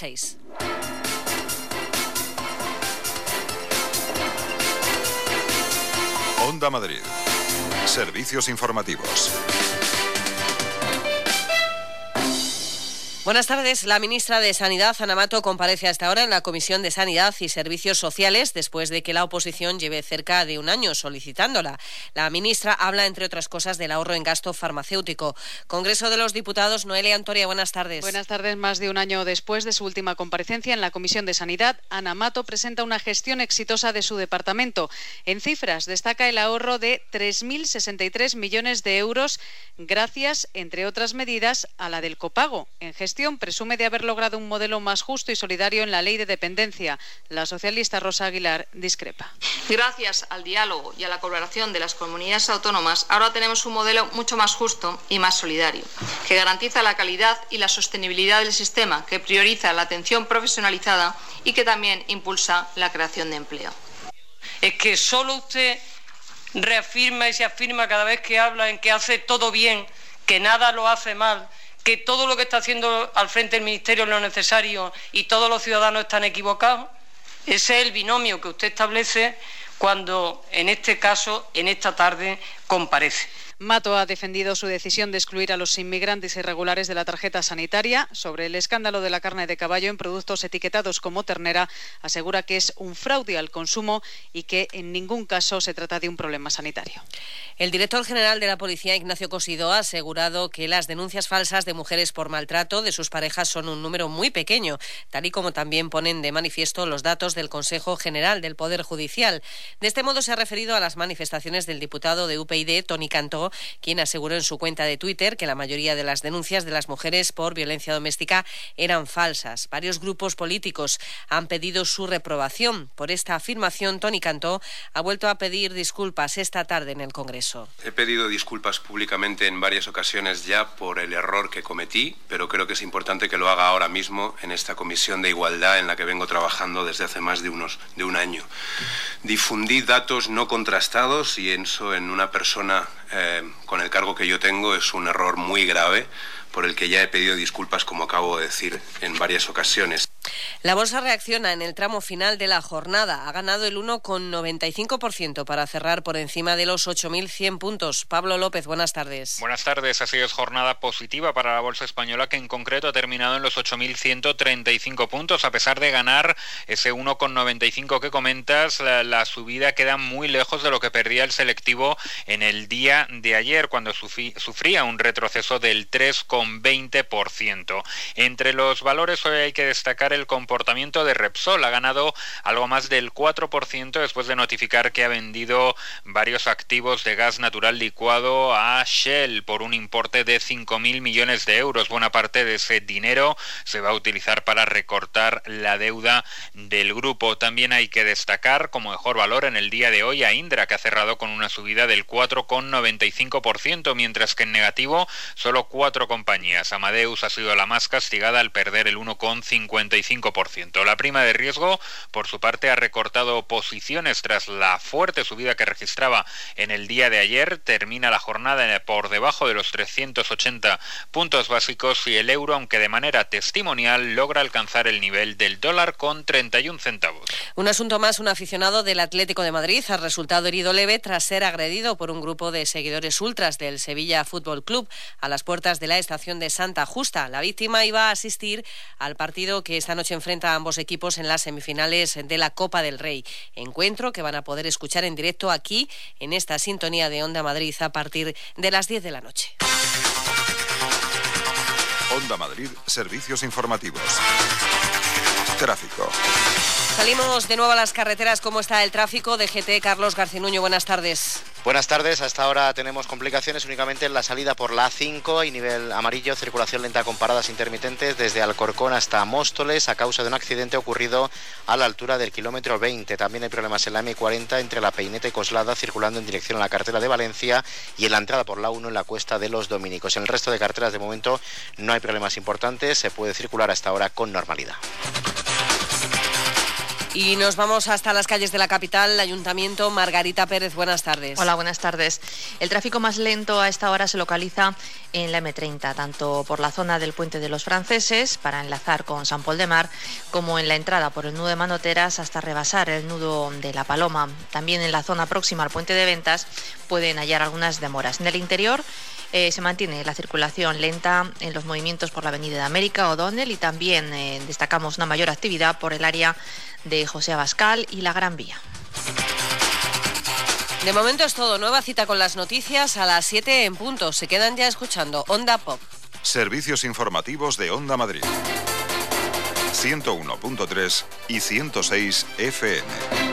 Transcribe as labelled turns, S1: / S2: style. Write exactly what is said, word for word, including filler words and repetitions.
S1: seis.
S2: Onda Madrid. Servicios informativos.
S1: Buenas tardes. La ministra de Sanidad, Ana Mato, comparece hasta ahora en la Comisión de Sanidad y Servicios Sociales después de que la oposición lleve cerca de un año solicitándola. La ministra habla, entre otras cosas, del ahorro en gasto farmacéutico. Congreso de los Diputados, Noelia Antoria, buenas tardes.
S3: Buenas tardes. Más de un año después de su última comparecencia en la Comisión de Sanidad, Ana Mato presenta una gestión exitosa de su departamento. En cifras, destaca el ahorro de tres mil sesenta y tres millones de euros gracias, entre otras medidas, a la del copago. En gestión presume de haber logrado un modelo más justo y solidario en la ley de dependencia. La socialista Rosa Aguilar discrepa.
S4: Gracias al diálogo y a la colaboración de las comunidades autónomas, ahora tenemos un modelo mucho más justo y más solidario, que garantiza la calidad y la sostenibilidad del sistema, que prioriza la atención profesionalizada y que también impulsa la creación de empleo.
S5: Es que solo usted reafirma y se afirma cada vez que habla en que hace todo bien, que nada lo hace mal, que todo lo que está haciendo al frente del Ministerio es lo necesario y todos los ciudadanos están equivocados. Ese es el binomio que usted establece cuando, en este caso, en esta tarde, comparece.
S3: Mato ha defendido su decisión de excluir a los inmigrantes irregulares de la tarjeta sanitaria. Sobre el escándalo de la carne de caballo en productos etiquetados como ternera, asegura que es un fraude al consumo y que en ningún caso se trata de un problema sanitario.
S1: El director general de la Policía, Ignacio Cosidó, ha asegurado que las denuncias falsas de mujeres por maltrato de sus parejas son un número muy pequeño, tal y como también ponen de manifiesto los datos del Consejo General del Poder Judicial. De este modo se ha referido a las manifestaciones del diputado de U P YD, Toni Cantó, quien aseguró en su cuenta de Twitter que la mayoría de las denuncias de las mujeres por violencia doméstica eran falsas. Varios grupos políticos han pedido su reprobación. Por esta afirmación, Toni Cantó ha vuelto a pedir disculpas esta tarde en el Congreso.
S6: He pedido disculpas públicamente en varias ocasiones ya por el error que cometí, pero creo que es importante que lo haga ahora mismo en esta Comisión de Igualdad en la que vengo trabajando desde hace más de, unos, de un año. Difundí datos no contrastados y eso en una persona eh, con el cargo que yo tengo es un error muy grave por el que ya he pedido disculpas, como acabo de decir, en varias ocasiones.
S1: La bolsa reacciona en el tramo final de la jornada. Ha ganado el uno coma noventa y cinco por ciento para cerrar por encima de los ocho mil cien puntos. Pablo López, buenas tardes.
S7: Buenas tardes. Así es, jornada positiva para la bolsa española, que en concreto ha terminado en los ocho mil ciento treinta y cinco puntos. A pesar de ganar ese uno coma noventa y cinco que comentas, la, la subida queda muy lejos de lo que perdía el selectivo en el día de ayer, cuando sufrí, sufría un retroceso del tres coma veinte por ciento. Entre los valores hoy hay que destacar el comportamiento de Repsol. Ha ganado algo más del cuatro por ciento después de notificar que ha vendido varios activos de gas natural licuado a Shell por un importe de cinco mil millones de euros. Buena parte de ese dinero se va a utilizar para recortar la deuda del grupo. También hay que destacar como mejor valor en el día de hoy a Indra, que ha cerrado con una subida del cuatro coma noventa y cinco por ciento, mientras que en negativo solo cuatro compañías. Amadeus ha sido la más castigada al perder el uno coma cincuenta y cinco por ciento. La prima de riesgo, por su parte, ha recortado posiciones tras la fuerte subida que registraba en el día de ayer. Termina la jornada por debajo de los trescientos ochenta puntos básicos y el euro, aunque de manera testimonial, logra alcanzar el nivel del dólar con treinta y un centavos.
S1: Un asunto más, un aficionado del Atlético de Madrid ha resultado herido leve tras ser agredido por un grupo de seguidores ultras del Sevilla Fútbol Club a las puertas de la estación de Santa Justa. La víctima iba a asistir al partido que esta noche enfrenta a ambos equipos en las semifinales de la Copa del Rey. Encuentro que van a poder escuchar en directo aquí, en esta sintonía de Onda Madrid, a partir de las diez de la noche.
S2: Onda Madrid, servicios informativos. Tráfico.
S1: Salimos de nuevo a las carreteras. ¿Cómo está el tráfico? D G T, Carlos Garcinuño, buenas tardes.
S8: Buenas tardes. Hasta ahora tenemos complicaciones únicamente en la salida por la A cinco y nivel amarillo, circulación lenta con paradas intermitentes desde Alcorcón hasta Móstoles a causa de un accidente ocurrido a la altura del kilómetro veinte. También hay problemas en la M cuarenta entre La Peineta y Coslada, circulando en dirección a la carretera de Valencia, y en la entrada por la uno en la Cuesta de los Dominicos. En el resto de carreteras de momento no hay problemas importantes, se puede circular hasta ahora con normalidad.
S1: Y nos vamos hasta las calles de la capital, el Ayuntamiento. Margarita Pérez, buenas tardes.
S9: Hola, buenas tardes. El tráfico más lento a esta hora se localiza en la eme treinta, tanto por la zona del Puente de los Franceses, para enlazar con San Pol de Mar, como en la entrada por el nudo de Manoteras hasta rebasar el nudo de La Paloma. También en la zona próxima al Puente de Ventas pueden hallar algunas demoras. En el interior eh, se mantiene la circulación lenta en los movimientos por la Avenida de América, O'Donnell, y también eh, destacamos una mayor actividad por el área de José Abascal y la Gran Vía.
S1: De momento es todo. Nueva cita con las noticias a las siete en punto. Se quedan ya escuchando Onda Pop.
S2: Servicios informativos de Onda Madrid. ciento uno punto tres y ciento seis efe eme.